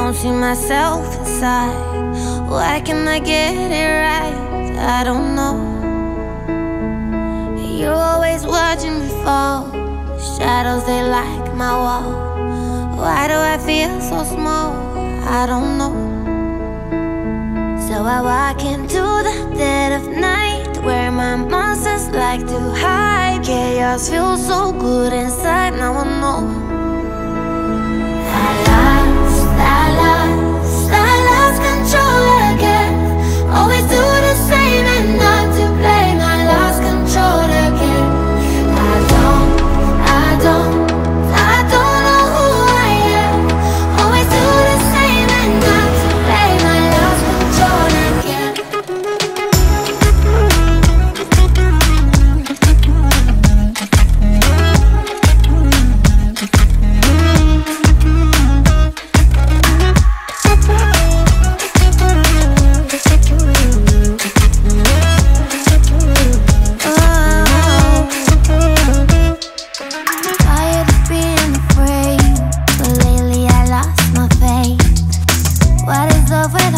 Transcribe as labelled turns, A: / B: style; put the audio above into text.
A: don't see myself inside. Why can't I get it right? I don't know. You're always watching me fall. Shadows, they like my wall. Why do I feel so small? I don't know. So I walk into the dead of night, where my monsters like to hide. Chaos feels so good inside, now I know. I lost control again. Always do the same and not to blame. I lost control again. I don't know who I am. Always do the same and not to blame. I lost control again. What is over